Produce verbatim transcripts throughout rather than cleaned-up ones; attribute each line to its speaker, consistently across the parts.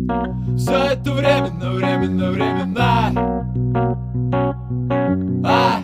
Speaker 1: Все это временно, временно, временно. А!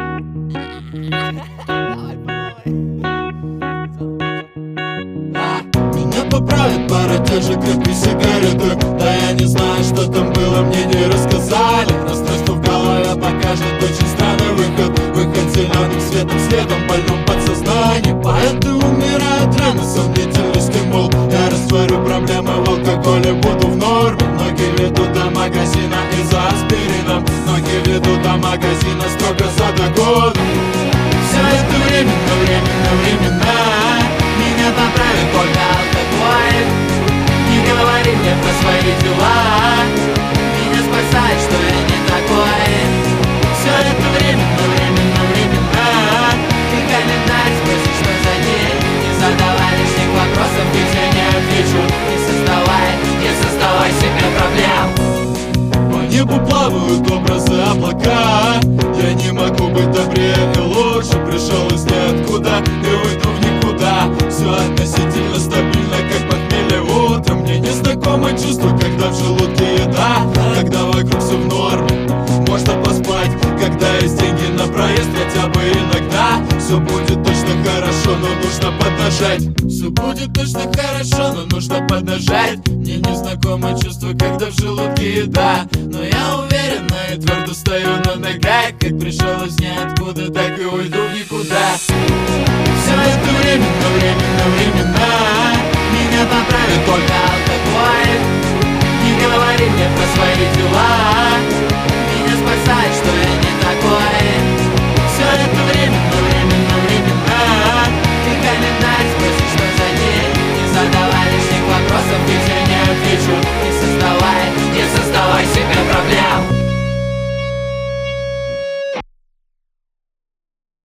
Speaker 1: Меня поправят пара тех же крепких сигареты. Да я не знаю, что там было, мне не рассказали. Расстройство в голове покажет очень странный выход. Выход зеленым светом, светом больном подсознании. Поэты умирают рано, сомнительный стимул. Я растворю проблемы в алкоголе, буду в норме. Ноги ведут до магазина и за аспирином. Ноги ведут до магазина строго за догоду. Все это временно, временно, временно. Меня поправит только алкоголь. Не говори мне про свои дела. Меня спасает, что я не такой. Все это временно, временно, временно. Ты календарь спросишь, что за день. Не задавай лишних вопросов, ведь я не отвечу. Не создавай, не создавай себе проблем. По небу плавают образы облака. Я не могу быть добрее и лучше. Пришел из ниоткуда и уйду в никуда. Все относительно стабильно, как похмелье утром. Мне незнакомо чувство, когда в желудке еда. Когда вокруг все в норме, можно поспать. Когда есть деньги на проезд, хотя бы иногда. Все будет точно хорошо, но нужно поднажать. Все будет точно хорошо, но нужно поднажать. Мне незнакомо чувство, когда в желудке еда. Но я уверенно и твердо стою на ногах. Как пришел из ниоткуда, так и уйду в никуда.